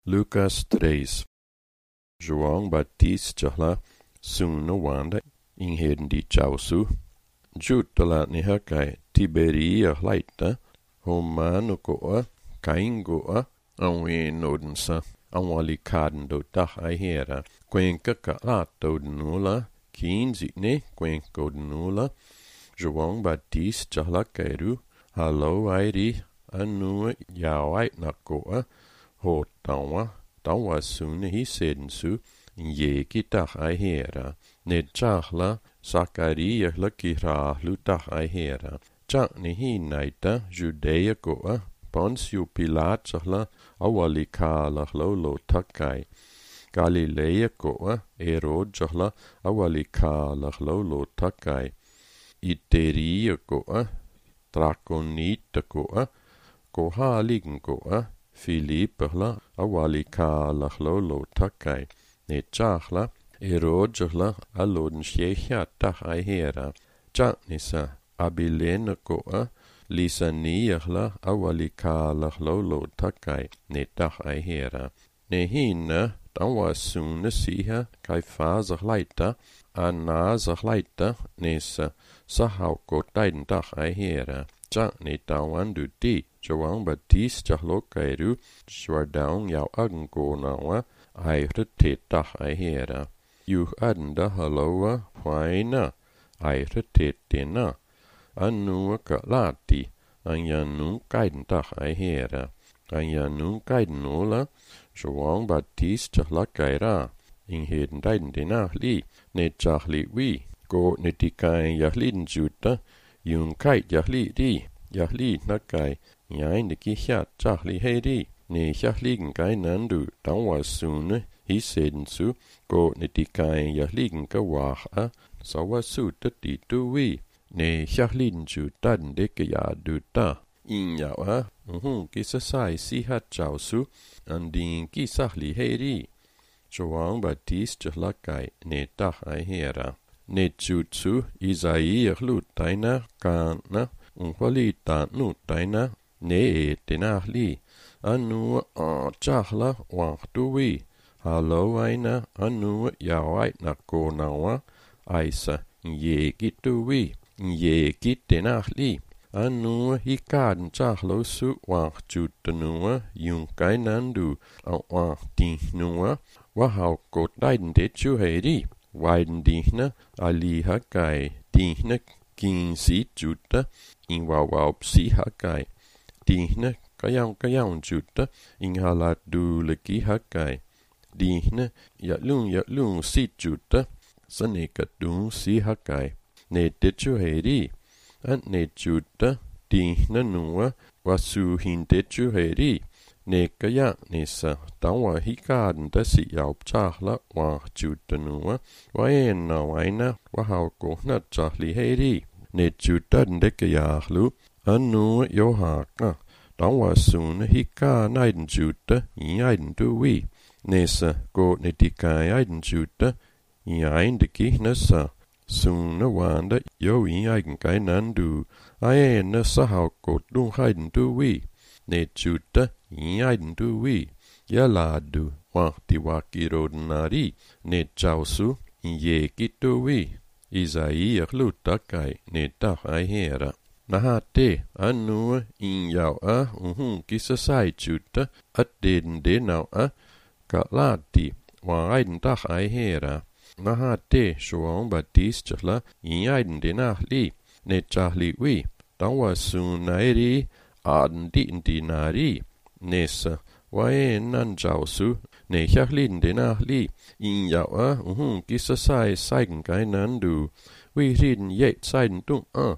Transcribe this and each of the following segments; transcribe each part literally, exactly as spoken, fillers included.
Lucas tres. João Batista la suna wanda inheden di chausu. Jutala ni hakai Tiberia laita homano goa kaingoa awi nodensa awali kaden do dach ahera kwenka ka lato nula kinzi ne kwenko nula João Batista la kairu hallo airi anu yawai nakoa ho tawa tawa sune hi sedensu ye kitach ahera ne chahla Zakaria la kira lutach ahera chak ni hi naita Judea goa Pontius Pilatus la awali kala lo takai Galilea goa Herod la awali kala lo takai Iteria goa Draconita goa Kohaligen goa Philip la awali kala lo takai ne chahla Herod la alodn shechia tach ahera chak nisa Abilene goa Lisania la awali kala lo takai ne tach ahera ne hina tawa sune siha kai fazer leita anazer leita nesa sahau go taiden tach ahera chak ne tawan du di João Batista lo kairu shwardaun yau agen go nawa aire te tach ahera Yu adenda haloa faina aire te tena Anu ka lati anjanu kaiden tach ahera anjanu kaiden ola João Batista la kaira in heden daiden denach li ne chachli wi go ne tikai yahlin juta yun kai yahli di yahli nakai yain de kisha chachli hedi ne chachligen kai nandu tawa sune hi sedensu go ne tikai yahligen ka waha sawasu tati tuwi ne chachlin jutan de ke ya duta in ya wa uhun kisa sai si hat chausu andin kisahli heri João Batista la kai ne tach ahera ne jutsu Isaia lutaina kana unholi ta nutaina ne tenahli anu a chahla wa tuwi hallo aina anu yawai nakonawa aisa ye gituwi ye kitenahli anu hikaden chahlo su wa jutanua yun kainandu wa tinua wa hau ko daiden de chu heri waiden dihna ali hakai dihna kin si juta in wa wa psi hakai dihna kayang kayang juta in halat du leki hakai dihna ya lung ya lung si juta sanekat du si hakai ne de chu heri an ne juta dihna nuwa wasu hin de chu heri ne kaya nisa tawa hikaden da si yaup chahla wa jutanua wa enna waina wa hau ko na chahli heri ne jutan de kayahlu anu yohaka tawa sun hika naiden juta yaiden duwi nisa go ne tika yaiden juta yain de kihnasa suna wanda yo yaiden kai nandu aena sa hau ko dung haiden duwi ne juta yaiden duwi yaladu wakti wakirodnari ne chausu ye kituwi Isaia lutakai ne tach ahera nahate anu in yau a uhun kisa sai juta at den denau a ka lati wa aiden tach ahera nahate João Batista la yaiden denahli ne chahli wi tawa sunairi aden din dinari nesa wae nan jausu ne chachlin denahli in yau a uhun kisa sai saigen kai nandu wi rin yet saiden tung a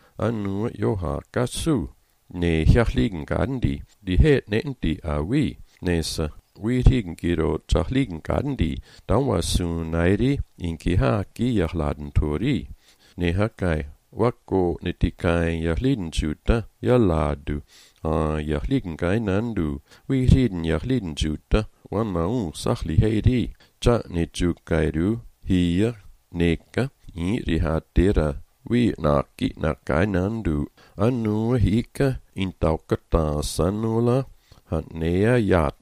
anu yoha kasu ne chachligen gandi di het nenti a wi nesa wi rin giro chachligen gandi tawa sunairi in kiha ki yachladen tori ne hakai wako ne tikai yachlin juta yaladu a yachlin kai nandu wi rin yachlin juta wa mau sachli heri cha ne jukairu hiya neka i rihatera wi naki nakai nandu anu hika in taukata sanula hat nea yatsa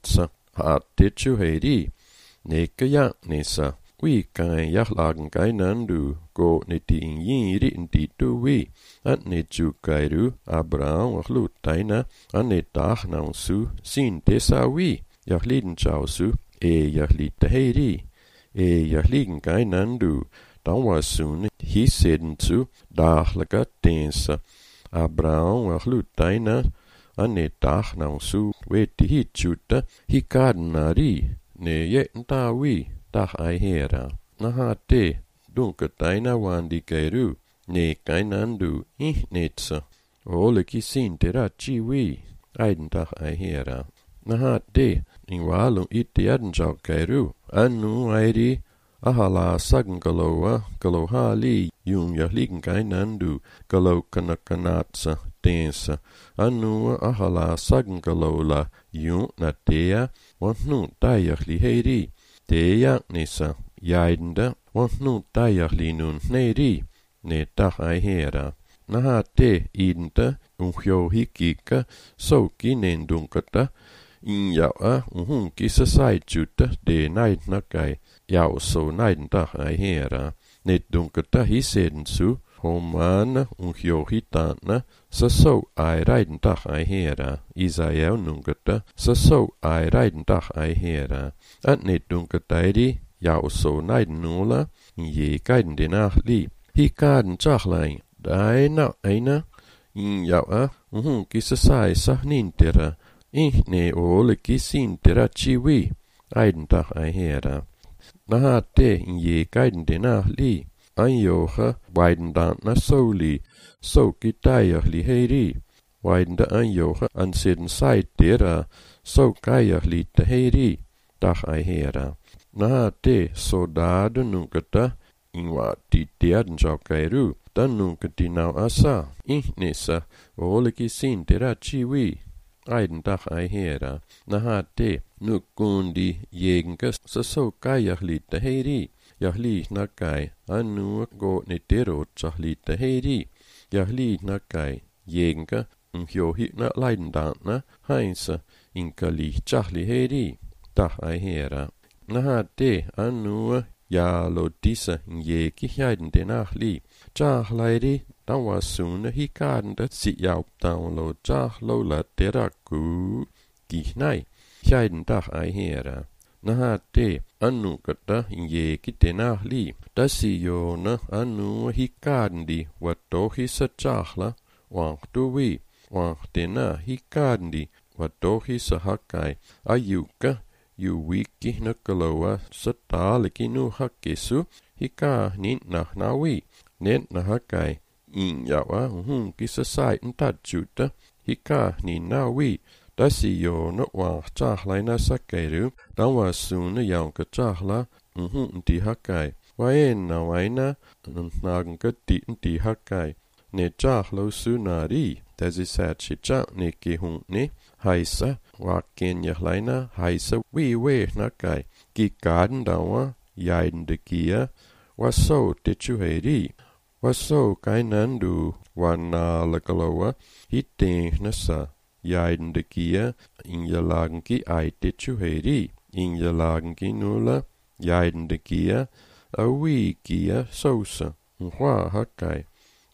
hat ditchu heidi, neke ja nisa, wi kai ja lagen kai nandu, go neti in yiri in ditu wi, at netu kairu, Abraham och lutaina, an netach naun su, sin tesa wi, ja liden chau su, e ja lite heidi, e ja ligen kai nandu, dan was soon he said to dagelijke tense. Abraham was lutaina, an netach naun su, weet die hit chuta, hi kadenari, ne je ta wi, dag ai hera. Na ha te, dunke taina wandi keiru, ne kainandu, ih netsa. Ole ki sin tera chi wi, aiden dag ai hera. Na ha te, in walum iti aden jau keiru, anu airi, ahala sagan galoa, galoha li, yum ya ligen kainandu, galo kanakanatsa, tensa, anu ahala sagan galola, yum na tea, want nu tayach li heiri, tea nisa, jaidende, want nu tayach li nun neri, ne tach ai hera. Naha te idente, unhjo hikika, so kinen dunkata, in jaua unhun kisa saitjuta, de naid nakai, jau so naiden tach ai hera. Net dunkata hiseden su, homana unhjo hitana, sa so ai raiden tach ai hera. Isaiah nunkata, sa so ai raiden tach ai hera. At net dunkata edi, jau so naiden nula, in je kaiden denach li. Hi kaden tachlein, daina eina, in jaua unhun kisa sai sa nintera. Ich ne ole kisin tera chiwi, aiden tach ai hera. Naha te in je kaiden denach li, an jocha, waiden dantna so li, so kitayach li heiri. Waiden da an jocha, an seden sai tera, so kayach li te heiri, tach ai hera. Naha te so dade nunkata, in wat die deaden jau kairu, dan nunkati nau asa, ich nisa, ole kisin tera chiwi. Aiden tach ai hera. Naha te, nukundi jegenke, sa so kayach li te heiri. Jah li nakai, anu go ne tero chach li te heiri. Jah li nakai, jegenke, um hjo hitna leiden dantna, heinsa, inka li chach li heiri. Tach ai hera. Naha te, anu ja lo disa in jeki jaiden denach li. Chach leidi, dan was soene hi kadende si jaup dan lo chach lo la teraku. Gich nai, jaiden tach ai hera. Naha te, anu kata in jeki denach li. Da si jona anu hi kadende wat tohi sa chachla, wang tu wi. Wang dena hi kadende wat tohi sa hakai. Ayuka, yu wiki na kaloa sa taliki nu hakisu, hika nint nach na wi. Net na hakai, in jawa hun kisa sai ntatjuta, hika ni na wi. Da si yo na wang chachlai na sakairu, dan was soene jaunka chachla, hun ti hakai. Waen na waina, nagen ka ti ti hakai. Ne chachlo sunari, da si sat chicha ne ki hun ne, haisa, waken jachlaina, haisa wi we nakai. Ki kaden dawa, jaiden de kia, was so tichu heiri. Was so kainandu, wana lakaloa, hitting nasa, jaiden de kia, in je lagen ki ai tichu heiri. In je lagen ki nula, jaiden de kia, a wi kia sosa, nhwa hakai.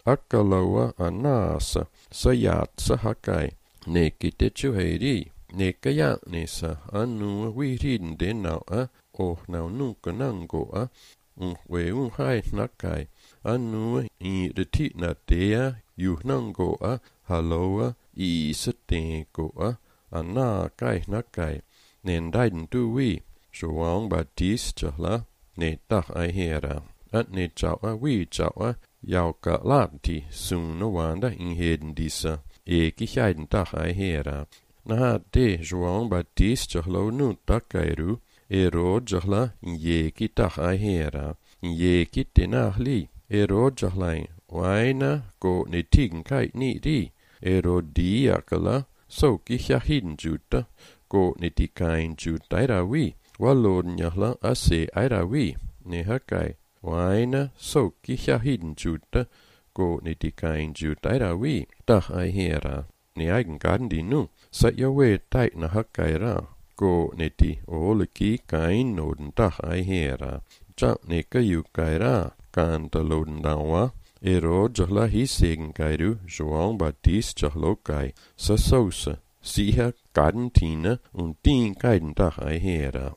Akaloa anasa, sa yatsa hakai. Neki tichu heiri, neka yatnisa, anu wi rin denau a, oh nau nuka nango a, un we un hai nakai. Anu i reti na tea, yu nango a, haloa, i sa tengo a, ana kai nakai. Nen daiden tu wi, João Batista la, ne tach ai hera. At ne chau a wi chau a, jau ka lanti, sun no wanda in heden disa. Eki jaiden tach ai hera. Naha te João Batista lo nu takairu, e rojahla in jeki tach ai hera. In jeki tenach li, e rojahlein, waina go ne tigen kai ni ri. E rodiakala, so ki jahiden juta, go ne ti kain juta aira wi. Walloden jahla ase aira wi, ne hakai. Waina so ki jahiden juta, go ne ti kain juta aira wi. Tach ai hera. Ne eigen garden di nu, sa ya we tait na hakai ra. Go neti oleki kain noden dag ai hera. Ja neka yu kaira kan ta loden dawa. Ero jahla hi segen gairu João Batista jahlo kai. Sa sauce. Siha garantine und din gaiden dag ai hera.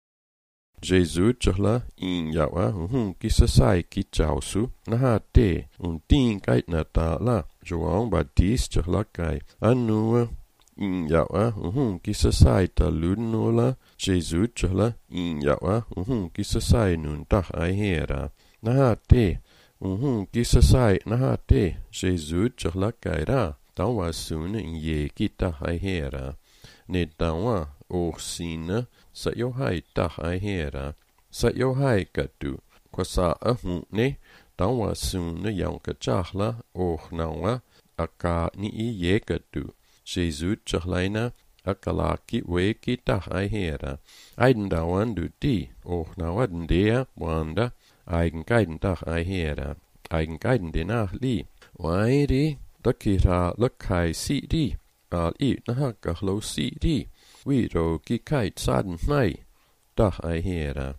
Jesus jahla in yawa hun kisa sai ki chausu na ha te un din gaidna ta la João Batista jahla kai. Anu in yawa hun kisa sai ta ludnola Jesus jahla in yawa hun kisa sai nun dag ai hera. Na ha te un kisa sai na ha te Jesus jahla kai ra. Dan was soon in ye kita hai hera. Ne dawa o sina sa yo hai ta hai hera. Sa yo hai katu. Kwa sa a hun ne. Dan was soon yang ka chahla o nawa aka ni i ye katu. Jesus jahlaina akalaki we kita hai hera. Aiden dawan du di o nawa dea wanda. Eigen geiden ta hai hera. Eigen geiden de nach li. Wairi. Da kira lakai si di, al i naha gahlo si di, wiro ki kait saden mai, da ai hera.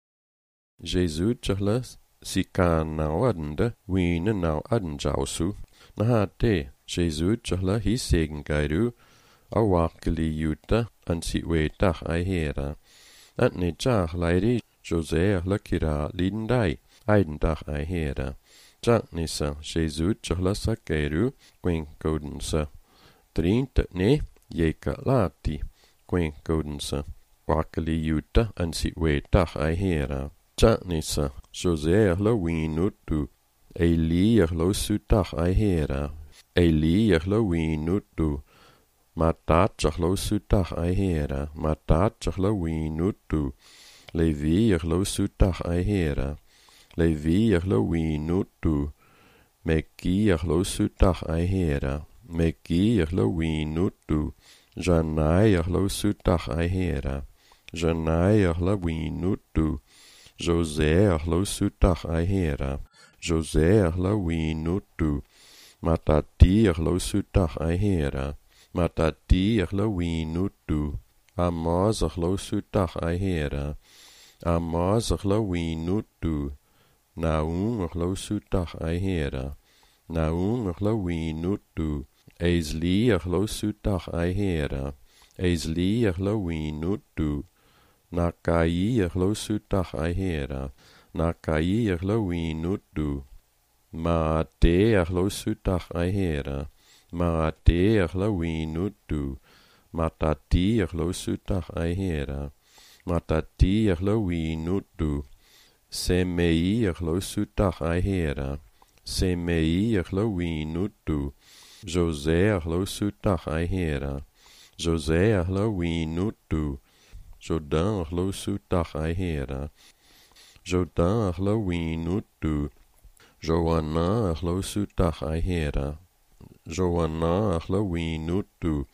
Jesus jahla si kan nau adende, wina nau aden jausu, naha te, Jesus jahla hi segen gairu, a wakeli yuta, an si we da ai hera. At ne jah lairi, Jose la kira lindai, aiden da ai hera. Jack nisa, Jesus jahla sa gairu, quen godensa. Drinte ne, jeka lati, quen godensa. Wakeli yuta an si we dag ai hera. Jack nisa, Jose la winutu, Eli lo su dag ai hera. Eli lo winutu, Matat lo su dag ai hera. Matat lo winutu, Levi lo su dag ai hera. Levi lo winutu, Meki lo su dag ai hera. Meki lo winutu, Janai lo su dag ai hera. Janai lo winutu, Jose lo su dag ai hera. Jose lo winutu, Matati lo su dag ai hera. Matati lo winutu, Amos lo su dag ai hera. Amos lo winutu, Naum lo su dag ai hera. Naum lo winutu, Esli lo su dag ai hera. Esli lo winutu, Nakai lo su dag ai hera. Nakai lo winutu, Maate lo su dag ai hera. Maate lo winutu, Matati lo su dag ai hera. Matati lo winutu, Semei lo su dag ai hera. Semei lo winutu, Jose lo su dag ai hera. Jose lo winutu, Jodan lo su dag ai hera. Jodan lo winutu, Joanna lo su dag ai hera. Joanna lo winutu,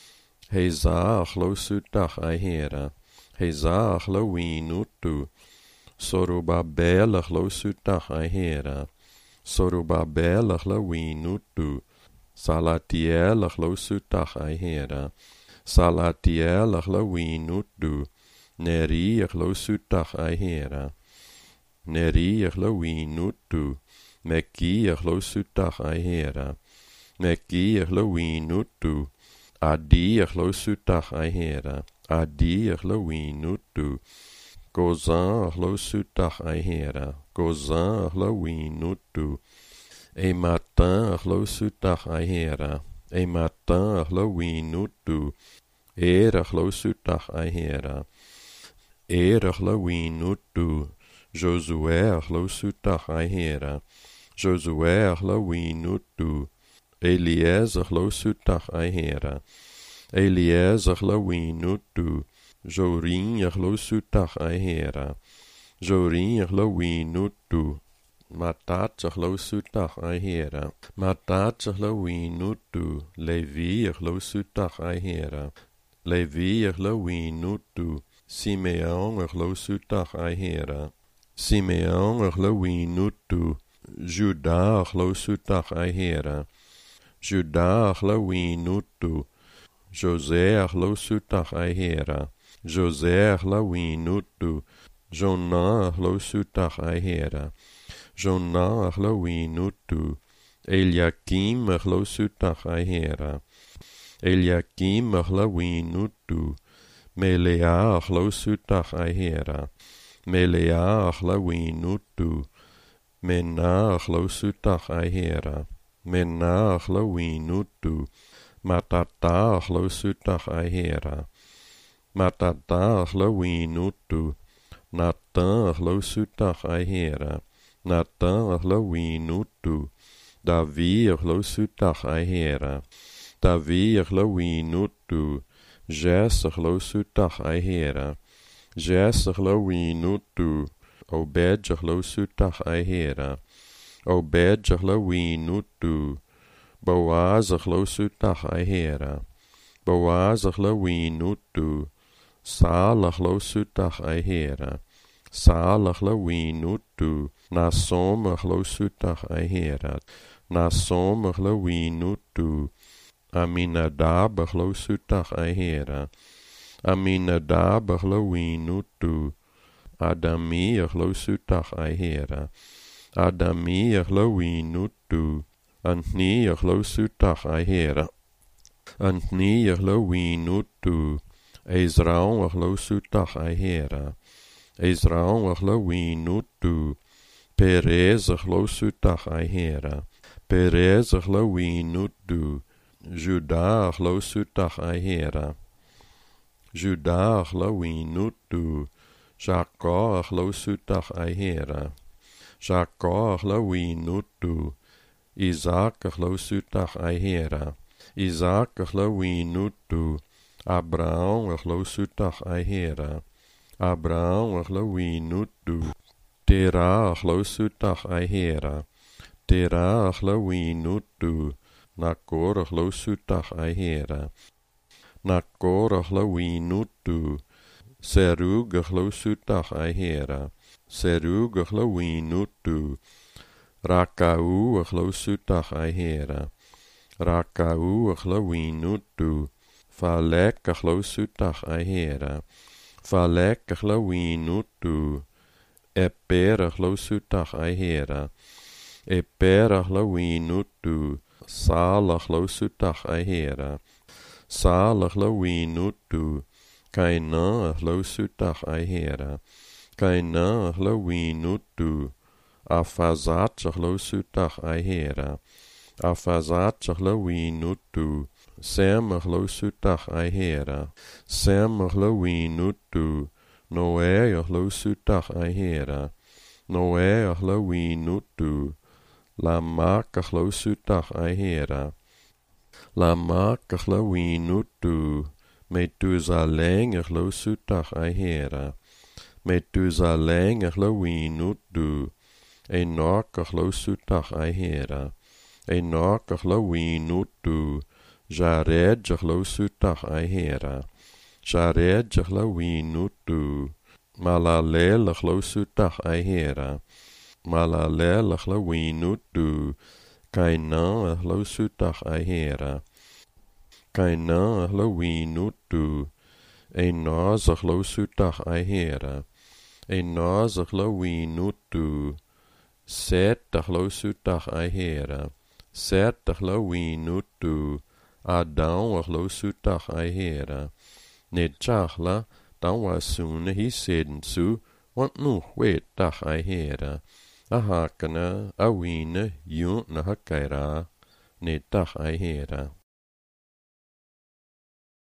Hezar lo su dag ai hera. Hezar lo winutu, Sorubabel lo su dag ai hera. Sorubabel lo winutu, Salatiel lo su dag ai hera. Salatiel lo winutu, Neri lo su dag ai hera. Neri lo winutu, Meki lo su dag ai hera. Meki lo winutu, Adi lo su dag ai hera. Adi lo winutu, Gozan lo su dag ai hera. Gozan lo winutu, E matan lo su dag ai hera. E matan lo winutu, Erach lo su dag ai hera. Erach lo winutu, Josué lo su dag ai hera. Josué lo winutu, Eliezer lo su dag ai hera. Eliezer lo winutu, Jorin lo su dag ai hera. Jorin lo winutu, Matat lo su dag ai hera. Matat lo winutu, Levi lo su dag ai hera. Levi lo winutu, Simeon lo su dag ai hera. Simeon lo winutu, Juda lo su dag ai hera. Juda lo winutu, José lo su dag ai hera. Joser la winutu, Jonah lo sutach ahera, Jonah la winutu, Eliakim lo sutach ahera, Eliakim la winutu, Meleach lo sutach ahera, Meleach la winutu, Menach lo sutach ahera, Menach la winutu, Matatach lo sutach ahera, Matatach lo winutu, Natach lo sutach ahera, Natach lo winutu, David lo sutach ahera, David lo winutu, Jesach lo sutach ahera, Jesach lo winutu, Obedjach lo sutach ahera, Obedjach lo winutu, Boazach lo sutach ahera, Boazach lo winutu, Salach lo sutach ahera, Salach lo winutu, Nasomach lo sutach ahera, Nasomach lo winutu, Aminadabach lo sutach ahera, Aminadabach lo winutu, Adamiach lo sutach ahera, Adamiach lo winutu, Antniach lo sutach ahera, Antniach lo winutu, Ezraach lo sutach ahera, Ezraach lo winutu, Perezach lo sutach ahera, Perezach lo winutu, Judach lo sutach ahera, Judach lo winutu, Jacob lo sutach ahera, Jacob lo winutu, Isaac lo sutach ahera, Isaac lo winutu, Abraham lo sutach ahera, Abraham lo winutu, Terach lo sutach ahera, Terach lo winutu, Nakorach lo sutach ahera, Nakorach lo winutu, Serugach lo sutach ahera, Serugach lo winutu, Rakauach lo sutach ahera, Rakauach lo winutu, Falekach lo sutach ahera, Falekach lo winutu, Eperach lo sutach ahera, Eperach lo winutu, Salach lo sutach ahera, Salach lo winutu, Kainach lo sutach ahera, Kainach lo winutu, Afazachach lo sutach ahera, Afazachach lo winutu, Semach lo sutach ahera, Semach lo winutu, Noeach lo sutach ahera, Noeach lo winutu, Lamakach lo sutach ahera, Lamakach lo winutu, Methusalengach lo sutach ahera, Methusalengach lo winutu, Enochach lo sutach ahera, Enochach lo winutu, Jaredjach lo sutach ahera, Jaredjach lo winutu, Malalelach lo sutach ahera, Malalelach lo winutu, Kainach lo sutach ahera, Kainach lo winutu, Enozach lo sutach ahera, Enozach lo winutu, Setach lo sutach ahera, Setach lo winutu, Adamach lo sutach ahera, Netchachla, dan was soon he said su, want nu wait tach ahera, a hakana, a wiener, junt na hakaira, netach ahera.